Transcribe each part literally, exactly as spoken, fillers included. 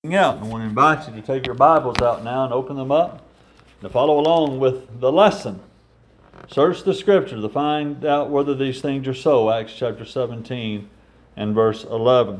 Out. I want to invite you to take your Bibles out now and open them up to follow along with the lesson. Search the Scripture to find out whether these things are so. Acts chapter seventeen and verse eleven.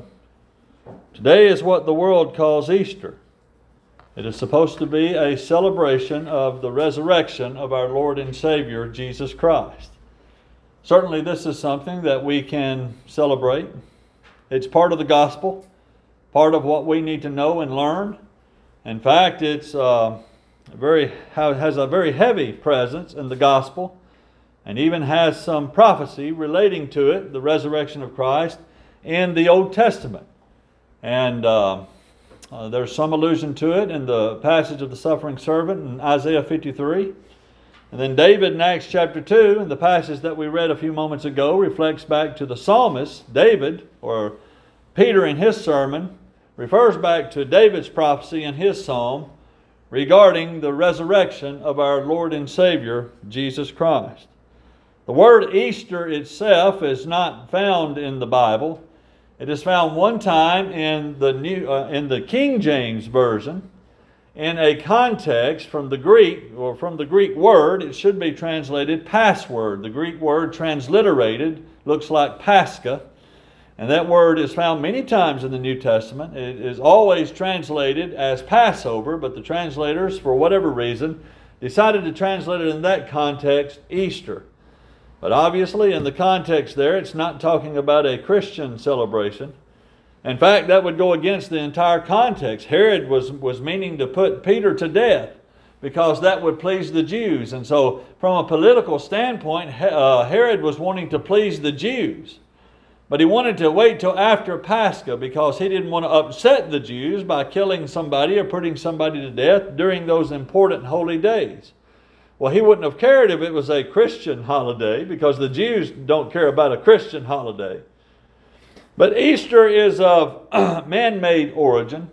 Today is what the world calls Easter. It is supposed to be a celebration of the resurrection of our Lord and Savior, Jesus Christ. Certainly this is something that we can celebrate. It's part of the gospel. Part of what we need to know and learn. In fact, it's uh, very has a very heavy presence in the gospel, and even has some prophecy relating to it, the resurrection of Christ, in the Old Testament. And uh, uh, there's some allusion to it in the passage of the suffering servant in Isaiah fifty-three. And then David in Acts chapter two, in the passage that we read a few moments ago, reflects back to the psalmist, David, or Peter in his sermon, refers back to David's prophecy in his psalm regarding the resurrection of our Lord and Savior, Jesus Christ. The word Easter itself is not found in the Bible. It is found one time in the New, uh, in the King James Version, in a context from the Greek, or from the Greek word. It should be translated password. The Greek word transliterated looks like Pascha. And that word is found many times in the New Testament. It is always translated as Passover, but the translators, for whatever reason, decided to translate it in that context, Easter. But obviously, in the context there, it's not talking about a Christian celebration. In fact, that would go against the entire context. Herod was, was meaning to put Peter to death because that would please the Jews. And so, from a political standpoint, uh, Herod was wanting to please the Jews. But he wanted to wait till after Pascha because he didn't want to upset the Jews by killing somebody or putting somebody to death during those important holy days. Well, he wouldn't have cared if it was a Christian holiday because the Jews don't care about a Christian holiday. But Easter is of man-made origin.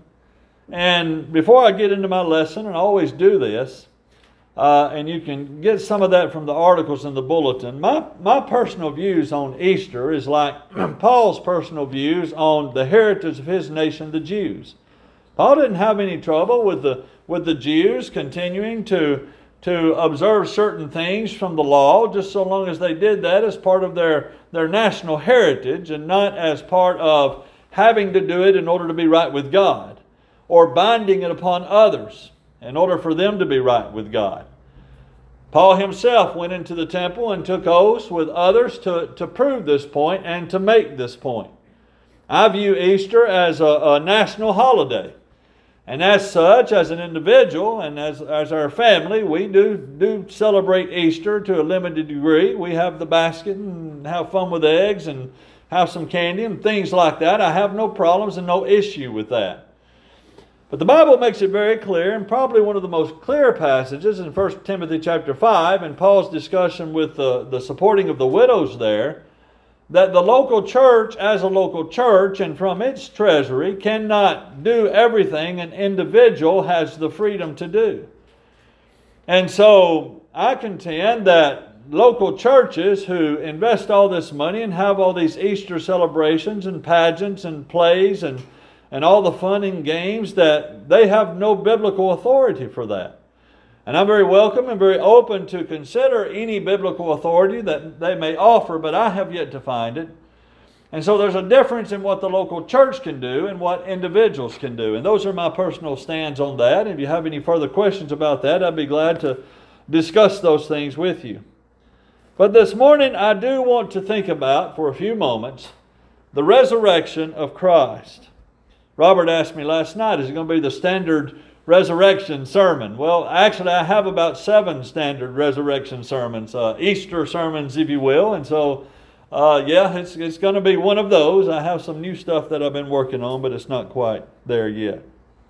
And before I get into my lesson, and I always do this, Uh, and you can get some of that from the articles in the bulletin. My, my personal views on Easter is like Paul's personal views on the heritage of his nation, the Jews. Paul didn't have any trouble with the with the Jews continuing to, to observe certain things from the law, just so long as they did that as part of their, their national heritage and not as part of having to do it in order to be right with God or binding it upon others in order for them to be right with God. Paul himself went into the temple and took oaths with others to, to prove this point and to make this point. I view Easter as a, a national holiday. And as such, as an individual and as, as our family, we do, do celebrate Easter to a limited degree. We have the basket and have fun with eggs and have some candy and things like that. I have no problems and no issue with that. But the Bible makes it very clear, and probably one of the most clear passages in First Timothy chapter five, and Paul's discussion with the, the supporting of the widows there, that the local church as a local church and from its treasury cannot do everything an individual has the freedom to do. And so I contend that local churches who invest all this money and have all these Easter celebrations and pageants and plays and and all the fun and games, that they have no biblical authority for that. And I'm very welcome and very open to consider any biblical authority that they may offer, but I have yet to find it. And so there's a difference in what the local church can do and what individuals can do. And those are my personal stands on that. If you have any further questions about that, I'd be glad to discuss those things with you. But this morning, I do want to think about, for a few moments, the resurrection of Christ. Robert asked me last night, is it going to be the standard resurrection sermon? Well, actually, I have about seven standard resurrection sermons, uh, Easter sermons, if you will. And so, uh, yeah, it's, it's going to be one of those. I have some new stuff that I've been working on, but it's not quite there yet.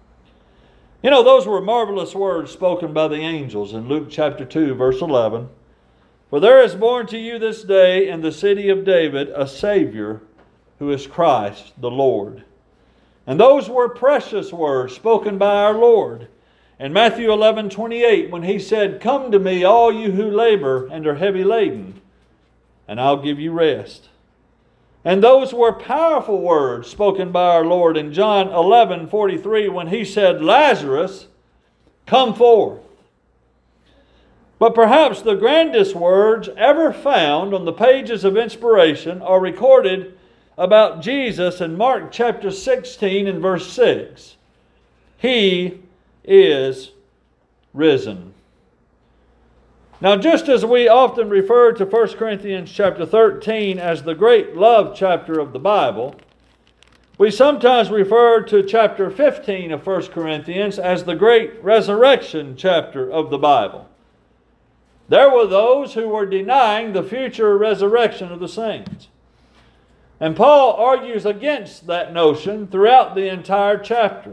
You know, those were marvelous words spoken by the angels in Luke chapter two, verse eleven. For there is born to you this day in the city of David a Savior, who is Christ the Lord. And those were precious words spoken by our Lord. In Matthew eleven twenty-eight, when He said, "Come to me, all you who labor and are heavy laden, and I'll give you rest." And those were powerful words spoken by our Lord in John eleven forty-three when He said, "Lazarus, come forth." But perhaps the grandest words ever found on the pages of inspiration are recorded about Jesus in Mark chapter sixteen and verse six. He is risen. Now, just as we often refer to First Corinthians chapter thirteen as the great love chapter of the Bible, we sometimes refer to chapter fifteen of First Corinthians as the great resurrection chapter of the Bible. There were those who were denying the future resurrection of the saints. And Paul argues against that notion throughout the entire chapter.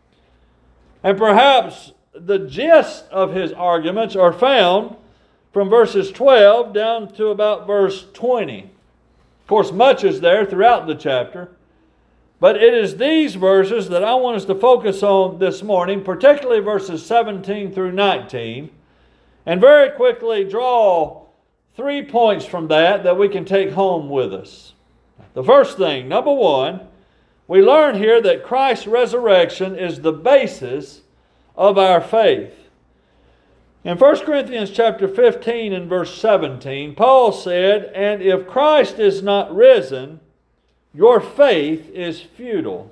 And perhaps the gist of his arguments are found from verses twelve down to about verse twenty. Of course, much is there throughout the chapter. But it is these verses that I want us to focus on this morning, particularly verses seventeen through nineteen. And very quickly draw three points from that that we can take home with us. The first thing, number one, we learn here that Christ's resurrection is the basis of our faith. In First Corinthians chapter fifteen and verse seventeen, Paul said, "And if Christ is not risen, your faith is futile."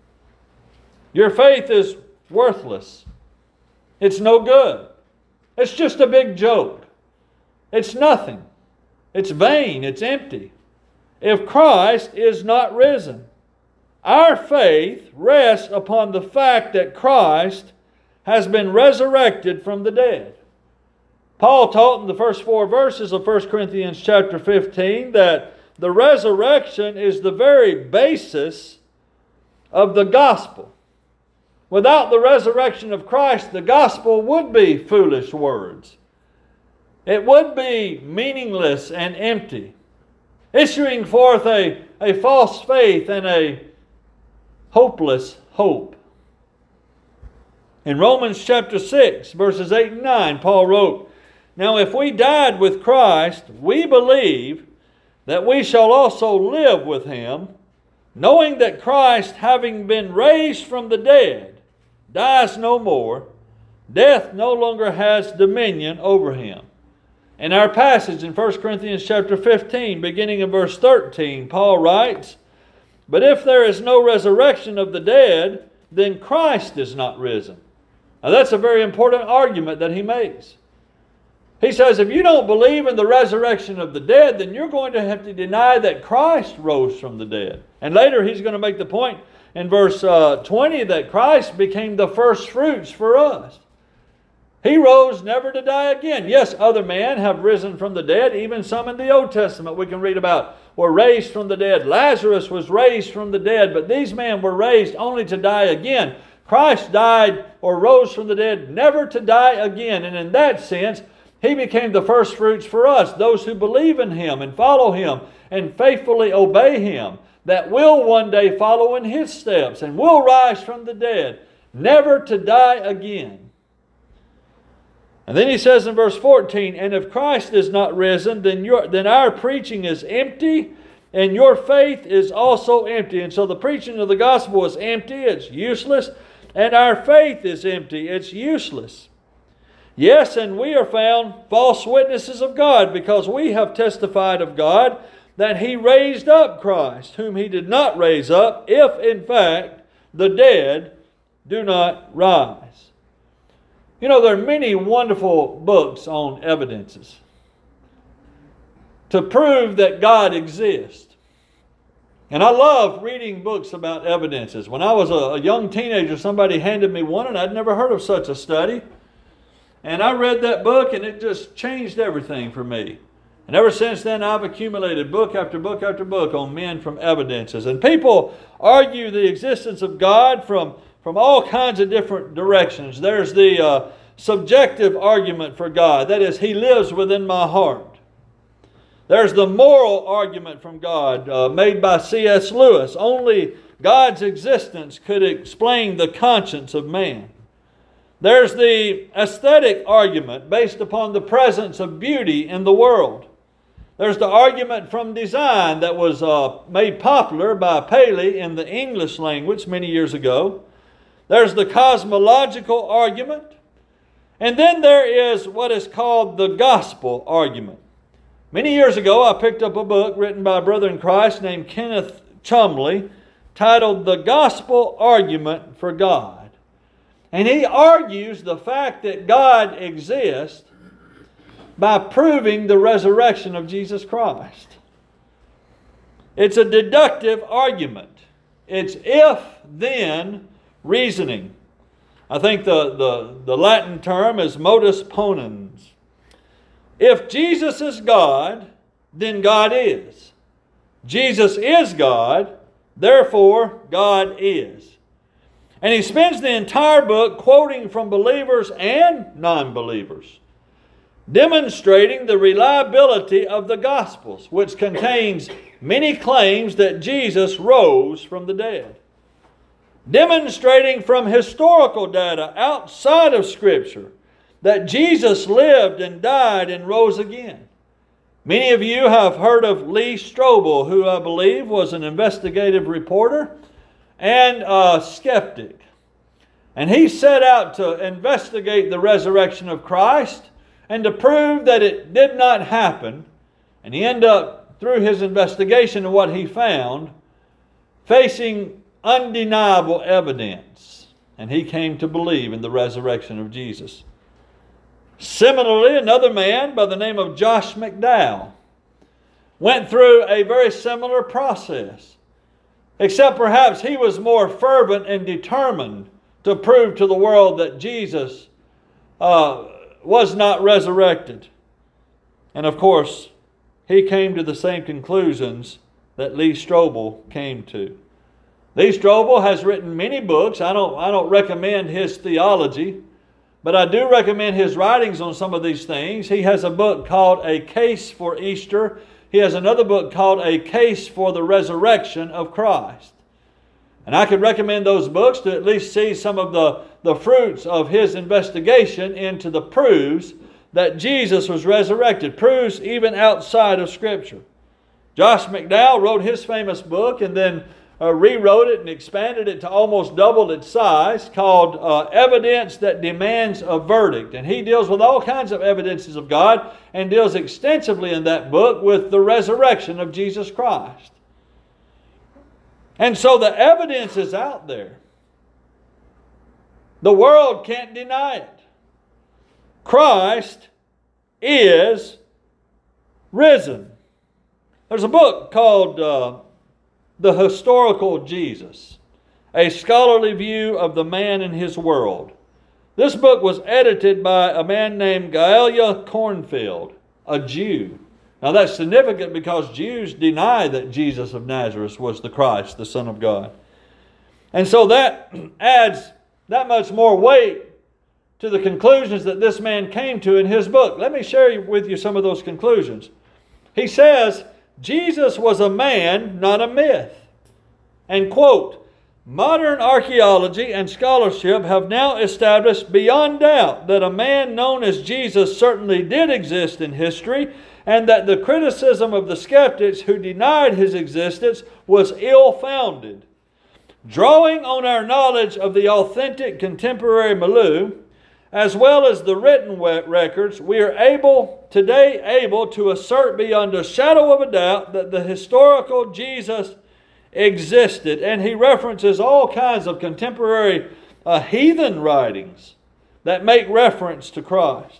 Your faith is worthless. It's no good. It's just a big joke. It's nothing. It's vain. It's empty. If Christ is not risen, our faith rests upon the fact that Christ has been resurrected from the dead. Paul taught in the first four verses of First Corinthians chapter fifteen that the resurrection is the very basis of the gospel. Without the resurrection of Christ, the gospel would be foolish words. It would be meaningless and empty, issuing forth a, a false faith and a hopeless hope. In Romans chapter six, verses eight and nine, Paul wrote, "Now if we died with Christ, we believe that we shall also live with Him, knowing that Christ, having been raised from the dead, dies no more, death no longer has dominion over Him." In our passage in First Corinthians chapter fifteen, beginning in verse thirteen, Paul writes, "But if there is no resurrection of the dead, then Christ is not risen." Now that's a very important argument that he makes. He says, if you don't believe in the resurrection of the dead, then you're going to have to deny that Christ rose from the dead. And later he's going to make the point in verse uh, twenty that Christ became the first fruits for us. He rose never to die again. Yes, other men have risen from the dead. Even some in the Old Testament we can read about were raised from the dead. Lazarus was raised from the dead, but these men were raised only to die again. Christ died or rose from the dead never to die again. And in that sense, He became the first fruits for us, those who believe in Him and follow Him and faithfully obey Him, that will one day follow in His steps and will rise from the dead, never to die again. And then he says in verse fourteen, "And if Christ is not risen, then, your, then our preaching is empty, and your faith is also empty." And so the preaching of the gospel is empty, it's useless, and our faith is empty, it's useless. Yes, and we are found false witnesses of God, because we have testified of God that He raised up Christ, whom He did not raise up, if in fact the dead do not rise. You know, there are many wonderful books on evidences to prove that God exists. And I love reading books about evidences. When I was a, a young teenager, somebody handed me one, and I'd never heard of such a study. And I read that book, and it just changed everything for me. And ever since then, I've accumulated book after book after book on men from evidences. And people argue the existence of God from, from all kinds of different directions. There's the uh, subjective argument for God. That is, He lives within my heart. There's the moral argument from God uh, made by C S Lewis. Only God's existence could explain the conscience of man. There's the aesthetic argument based upon the presence of beauty in the world. There's the argument from design that was uh, made popular by Paley in the English language many years ago. There's the cosmological argument. And then there is what is called the gospel argument. Many years ago, I picked up a book written by a brother in Christ named Kenneth Chumley titled The Gospel Argument for God. And he argues the fact that God exists by proving the resurrection of Jesus Christ. It's a deductive argument. It's if-then reasoning. I think the, the, the Latin term is modus ponens. If Jesus is God, then God is. Jesus is God, therefore God is. And he spends the entire book quoting from believers and non-believers, demonstrating the reliability of the Gospels, which contains many claims that Jesus rose from the dead. Demonstrating from historical data outside of Scripture that Jesus lived and died and rose again. Many of you have heard of Lee Strobel, who I believe was an investigative reporter and a skeptic. And he set out to investigate the resurrection of Christ and to prove that it did not happen. And he ended up, through his investigation and what he found, facing undeniable evidence. And he came to believe in the resurrection of Jesus. Similarly, another man by the name of Josh McDowell went through a very similar process, except perhaps he was more fervent and determined to prove to the world that Jesus uh, was not resurrected. And of course, he came to the same conclusions that Lee Strobel came to. Lee Strobel has written many books. I don't, I don't recommend his theology, but I do recommend his writings on some of these things. He has a book called A Case for Easter. He has another book called A Case for the Resurrection of Christ. And I could recommend those books to at least see some of the, the fruits of his investigation into the proofs that Jesus was resurrected, proofs even outside of Scripture. Josh McDowell wrote his famous book and then Uh, rewrote it and expanded it to almost double its size, called uh, Evidence That Demands a Verdict. And he deals with all kinds of evidences of God and deals extensively in that book with the resurrection of Jesus Christ. And so the evidence is out there. The world can't deny it. Christ is risen. There's a book called Uh, The Historical Jesus, a scholarly view of the man and his world. This book was edited by a man named Gaelia Cornfield, a Jew. Now that's significant because Jews deny that Jesus of Nazareth was the Christ, the Son of God. And so that adds that much more weight to the conclusions that this man came to in his book. Let me share with you some of those conclusions. He says, Jesus was a man, not a myth. And quote, modern archaeology and scholarship have now established beyond doubt that a man known as Jesus certainly did exist in history, and that the criticism of the skeptics who denied his existence was ill-founded. Drawing on our knowledge of the authentic contemporary milieu, as well as the written records, we are able today able to assert beyond a shadow of a doubt that the historical Jesus existed. And he references all kinds of contemporary uh, heathen writings that make reference to Christ.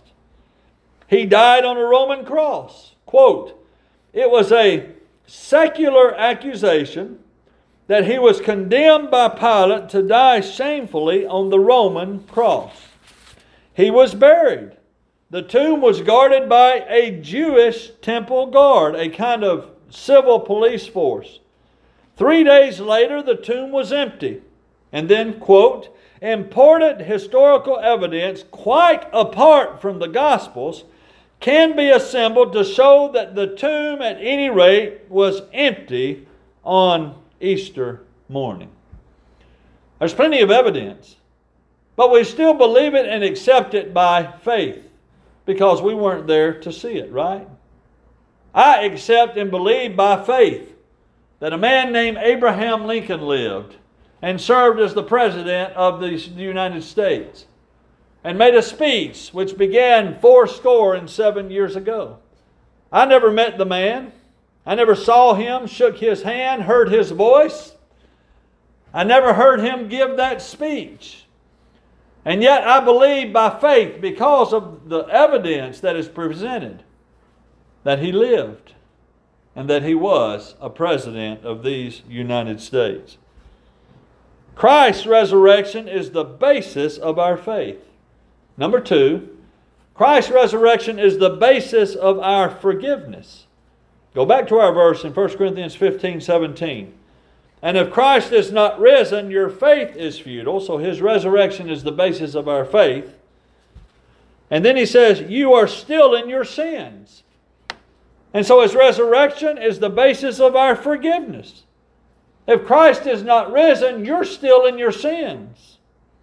He died on a Roman cross. Quote, it was a secular accusation that he was condemned by Pilate to die shamefully on the Roman cross. He was buried. The tomb was guarded by a Jewish temple guard, a kind of civil police force. Three days later, the tomb was empty. And then, quote, important historical evidence quite apart from the Gospels can be assembled to show that the tomb at any rate was empty on Easter morning. There's plenty of evidence. But we still believe it and accept it by faith because we weren't there to see it, right? I accept and believe by faith that a man named Abraham Lincoln lived and served as the President of the United States and made a speech which began four score and seven years ago. I never met the man. I never saw him, shook his hand, heard his voice. I never heard him give that speech. And yet I believe by faith, because of the evidence that is presented, that he lived and that he was a president of these United States. Christ's resurrection is the basis of our faith. Number two, Christ's resurrection is the basis of our forgiveness. Go back to our verse in First Corinthians fifteen seventeen. And if Christ is not risen, your faith is futile. So his resurrection is the basis of our faith. And then he says, you are still in your sins. And so his resurrection is the basis of our forgiveness. If Christ is not risen, you're still in your sins.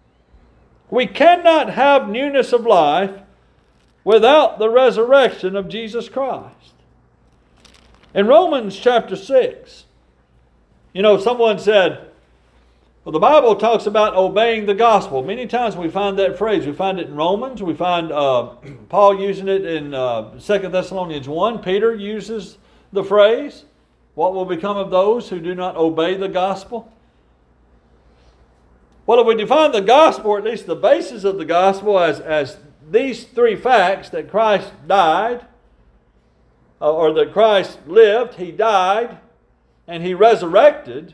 We cannot have newness of life without the resurrection of Jesus Christ. In Romans chapter six, you know, someone said, well, the Bible talks about obeying the gospel. Many times we find that phrase. We find it in Romans. We find uh, Paul using it in uh, Second Thessalonians one. Peter uses the phrase, what will become of those who do not obey the gospel? Well, if we define the gospel, or at least the basis of the gospel, as, as these three facts, that Christ died, uh, or that Christ lived, He died, and He resurrected,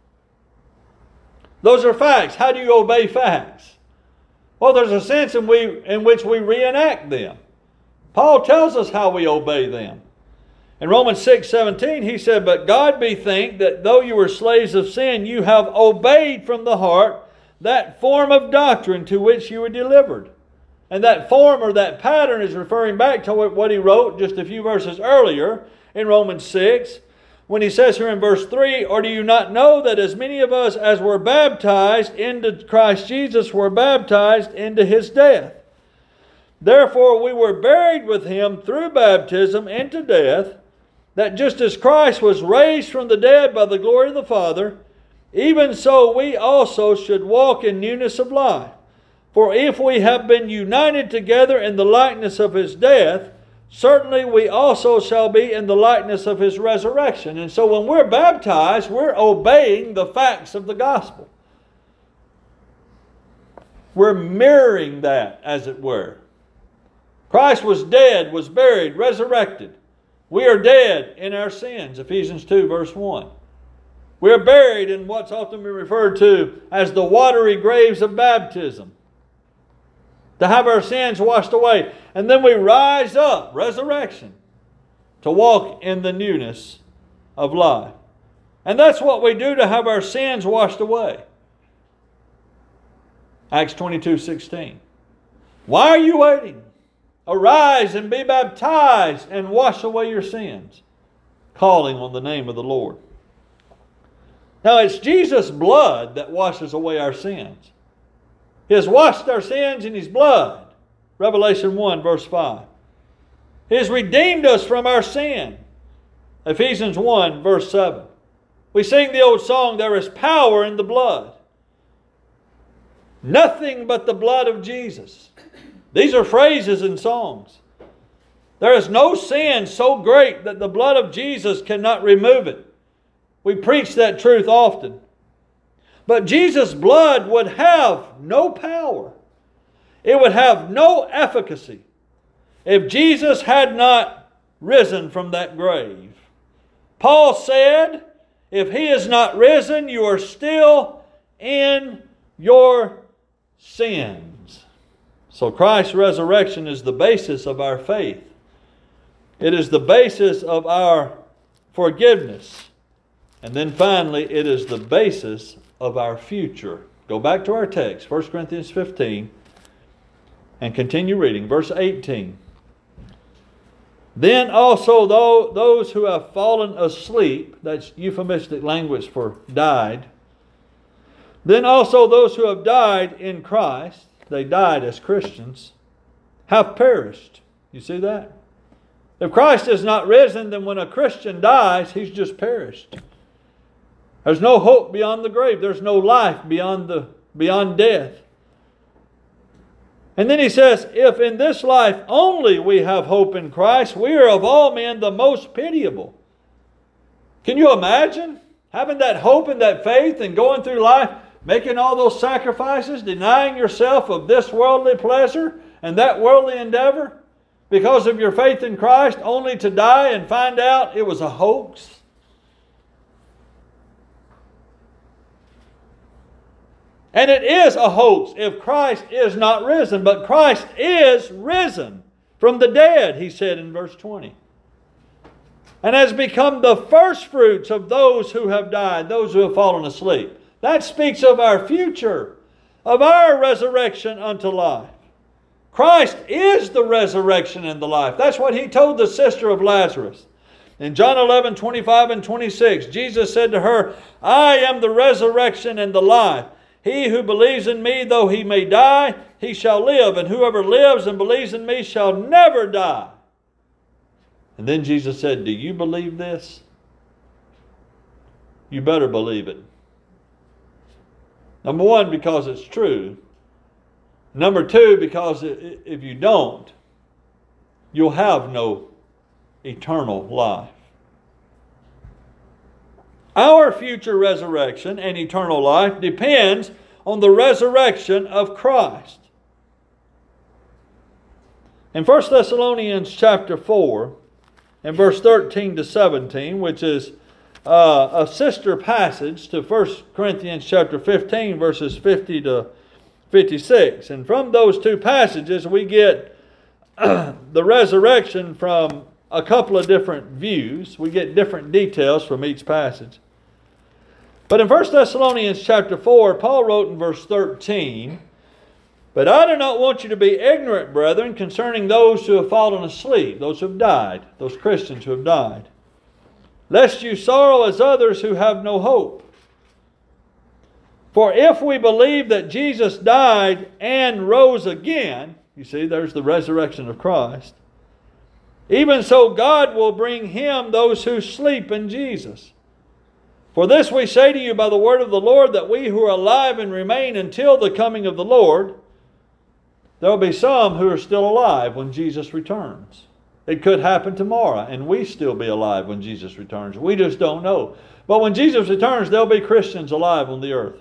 those are facts. How do you obey facts? Well, there's a sense in, we, in which we reenact them. Paul tells us how we obey them. In Romans six seventeen, he said, but God be thanked that though you were slaves of sin, you have obeyed from the heart that form of doctrine to which you were delivered. And that form or that pattern is referring back to what he wrote just a few verses earlier in Romans six, when he says here in verse three, or do you not know that as many of us as were baptized into Christ Jesus were baptized into His death? Therefore we were buried with Him through baptism into death, that just as Christ was raised from the dead by the glory of the Father, even so we also should walk in newness of life. For if we have been united together in the likeness of His death, certainly we also shall be in the likeness of His resurrection. And so when we're baptized, we're obeying the facts of the gospel. We're mirroring that, as it were. Christ was dead, was buried, resurrected. We are dead in our sins, Ephesians two verse one. We are buried in what's often been referred to as the watery graves of baptism, to have our sins washed away. And then we rise up, resurrection, to walk in the newness of life. And that's what we do to have our sins washed away. Acts twenty-two sixteen. Why are you waiting? Arise and be baptized and wash away your sins, calling on the name of the Lord. Now it's Jesus' blood that washes away our sins. He has washed our sins in His blood. Revelation one verse five. He has redeemed us from our sin. Ephesians one verse seven. We sing the old song, there is power in the blood. Nothing but the blood of Jesus. These are phrases and songs. There is no sin so great that the blood of Jesus cannot remove it. We preach that truth often. But Jesus' blood would have no power. It would have no efficacy if Jesus had not risen from that grave. Paul said, if He is not risen, you are still in your sins. So Christ's resurrection is the basis of our faith. It is the basis of our forgiveness. And then finally, it is the basis of our future. Go back to our text, First Corinthians fifteen, and continue reading. Verse eighteen. Then also though those who have fallen asleep, that's euphemistic language for died, then also those who have died in Christ, they died as Christians, have perished. You see that? If Christ is not risen, then when a Christian dies, he's just perished. There's no hope beyond the grave. There's no life beyond the beyond death. And then he says, if in this life only we have hope in Christ, we are of all men the most pitiable. Can you imagine having that hope and that faith and going through life, making all those sacrifices, denying yourself of this worldly pleasure and that worldly endeavor because of your faith in Christ, only to die and find out it was a hoax? And it is a hoax if Christ is not risen. But Christ is risen from the dead, he said in verse twenty. And has become the firstfruits of those who have died, those who have fallen asleep. That speaks of our future, of our resurrection unto life. Christ is the resurrection and the life. That's what he told the sister of Lazarus. In John eleven, twenty-five and twenty-six, Jesus said to her, I am the resurrection and the life. He who believes in me, though he may die, he shall live. And whoever lives and believes in me shall never die. And then Jesus said, do you believe this? You better believe it. Number one, because it's true. Number two, because if you don't, you'll have no eternal life. Our future resurrection and eternal life depends on the resurrection of Christ. In First Thessalonians chapter four, and verse thirteen to seventeen, which is uh, a sister passage to First Corinthians chapter fifteen, verses fifty to fifty-six. And from those two passages, we get the resurrection from a couple of different views. We get different details from each passage. But in First Thessalonians chapter four, Paul wrote in verse thirteen, but I do not want you to be ignorant, brethren, concerning those who have fallen asleep, those who have died, those Christians who have died, lest you sorrow as others who have no hope. For if we believe that Jesus died and rose again, you see, there's the resurrection of Christ, even so God will bring him those who sleep in Jesus. For this we say to you by the word of the Lord, that we who are alive and remain until the coming of the Lord, there will be some who are still alive when Jesus returns. It could happen tomorrow and we still be alive when Jesus returns. We just don't know. But when Jesus returns, there'll be Christians alive on the earth.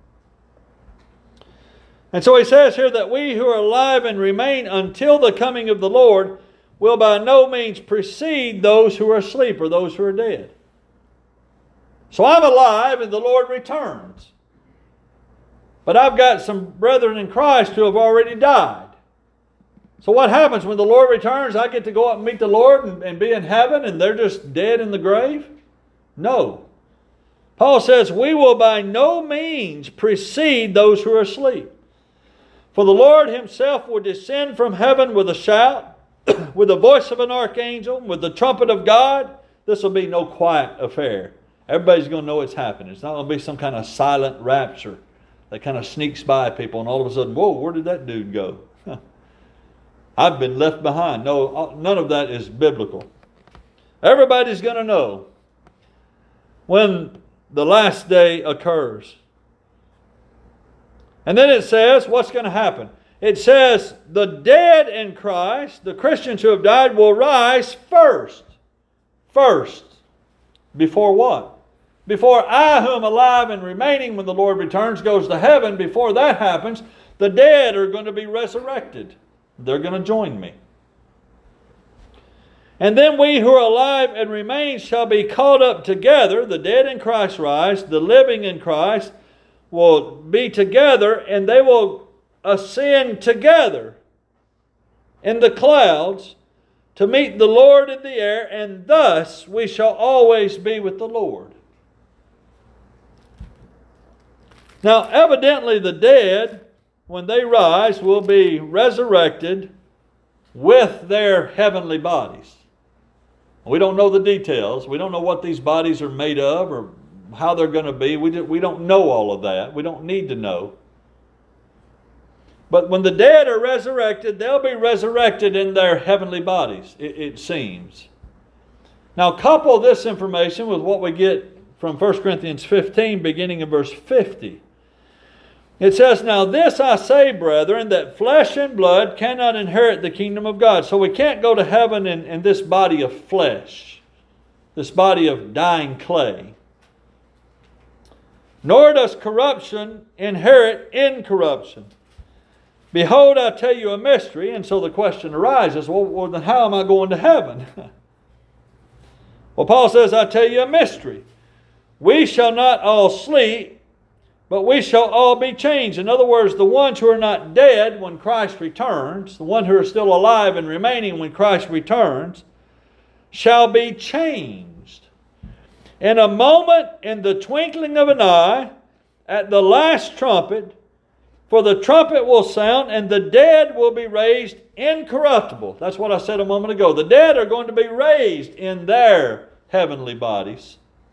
And so he says here that we who are alive and remain until the coming of the Lord will by no means precede those who are asleep or those who are dead. So I'm alive and the Lord returns. But I've got some brethren in Christ who have already died. So what happens when the Lord returns? I get to go up and meet the Lord and, and be in heaven and they're just dead in the grave? No. Paul says we will by no means precede those who are asleep. For the Lord himself will descend from heaven with a shout, with the voice of an archangel, with the trumpet of God. This will be no quiet affair. Everybody's going to know it's happening. It's not going to be some kind of silent rapture that kind of sneaks by people and all of a sudden, whoa, where did that dude go? I've been left behind. No, none of that is biblical. Everybody's going to know when the last day occurs. And then it says, what's going to happen? It says, the dead in Christ, the Christians who have died, will rise first. First. Before what? Before I, who am alive and remaining when the Lord returns, goes to heaven, before that happens, the dead are going to be resurrected. They're going to join me. And then we who are alive and remain shall be caught up together. The dead in Christ rise, the living in Christ will be together, and they will ascend together in the clouds to meet the Lord in the air, and thus we shall always be with the Lord. Now, evidently the dead, when they rise, will be resurrected with their heavenly bodies. We don't know the details. We don't know what these bodies are made of or how they're going to be. We, do, we don't know all of that. We don't need to know. But when the dead are resurrected, they'll be resurrected in their heavenly bodies, it, it seems. Now couple this information with what we get from First Corinthians fifteen, beginning in verse fifty. It says, "Now this I say, brethren, that flesh and blood cannot inherit the kingdom of God." So we can't go to heaven in, in this body of flesh, this body of dying clay. "Nor does corruption inherit incorruption. Behold, I tell you a mystery." And so the question arises, well, well then how am I going to heaven? Well, Paul says, "I tell you a mystery. We shall not all sleep, but we shall all be changed." In other words, the ones who are not dead when Christ returns, the ones who are still alive and remaining when Christ returns, shall be changed. In a moment, in the twinkling of an eye, at the last trumpet, for the trumpet will sound, and the dead will be raised incorruptible. That's what I said a moment ago. The dead are going to be raised in their heavenly bodies.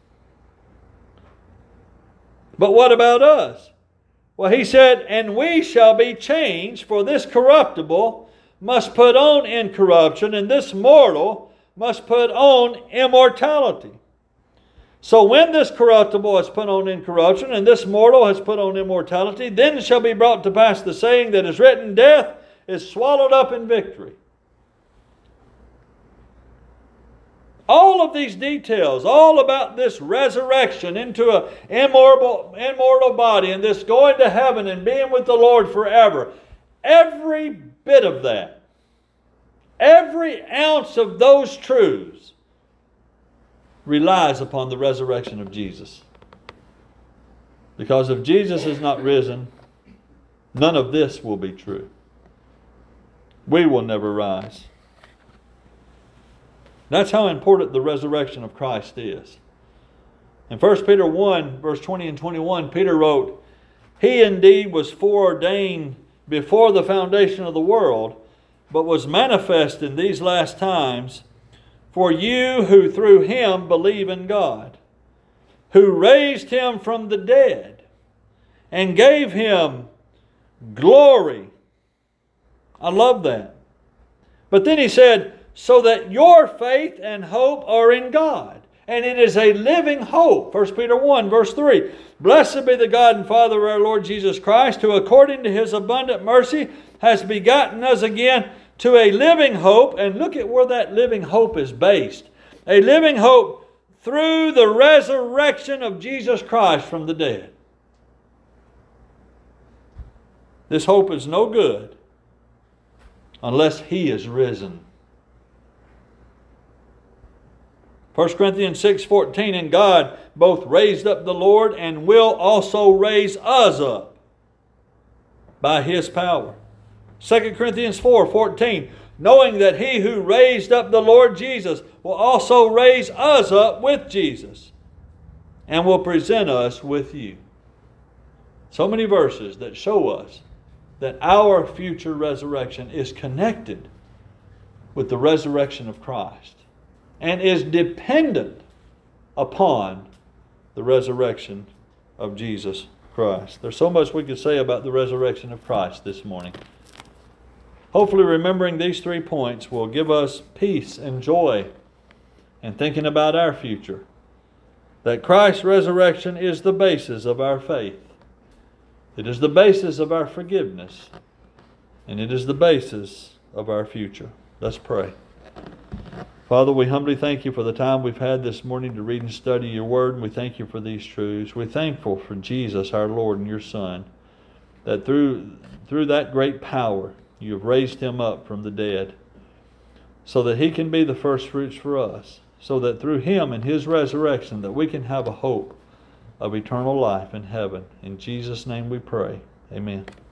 But what about us? Well, he said, "And we shall be changed, for this corruptible must put on incorruption, and this mortal must put on immortality." So when this corruptible has put on incorruption, and this mortal has put on immortality, then shall be brought to pass the saying that is written, "Death is swallowed up in victory." All of these details, all about this resurrection into an immortal, immortal body, and this going to heaven and being with the Lord forever, every bit of that, every ounce of those truths relies upon the resurrection of Jesus. Because if Jesus is not risen, none of this will be true. We will never rise. That's how important the resurrection of Christ is. In First Peter one, verse twenty and twenty-one, Peter wrote, "He indeed was foreordained before the foundation of the world, but was manifest in these last times for you who through Him believe in God, who raised Him from the dead and gave Him glory." I love that. But then he said, "So that your faith and hope are in God." And it is a living hope. First Peter one, verse three. "Blessed be the God and Father of our Lord Jesus Christ, who according to His abundant mercy has begotten us again to a living hope." And look at where that living hope is based. A living hope through the resurrection of Jesus Christ from the dead. This hope is no good unless He is risen. First Corinthians six fourteen, "And God both raised up the Lord and will also raise us up by His power." Second Corinthians four fourteen, "Knowing that He who raised up the Lord Jesus will also raise us up with Jesus and will present us with you." So many verses that show us that our future resurrection is connected with the resurrection of Christ and is dependent upon the resurrection of Jesus Christ. There's so much we could say about the resurrection of Christ this morning. Hopefully remembering these three points will give us peace and joy in thinking about our future. That Christ's resurrection is the basis of our faith. It is the basis of our forgiveness. And it is the basis of our future. Let's pray. Father, we humbly thank You for the time we've had this morning to read and study Your Word, and we thank You for these truths. We're thankful for Jesus, our Lord and Your Son, that through, through that great power, You have raised Him up from the dead so that He can be the first fruits for us, so that through Him and His resurrection that we can have a hope of eternal life in heaven. In Jesus' name we pray. Amen.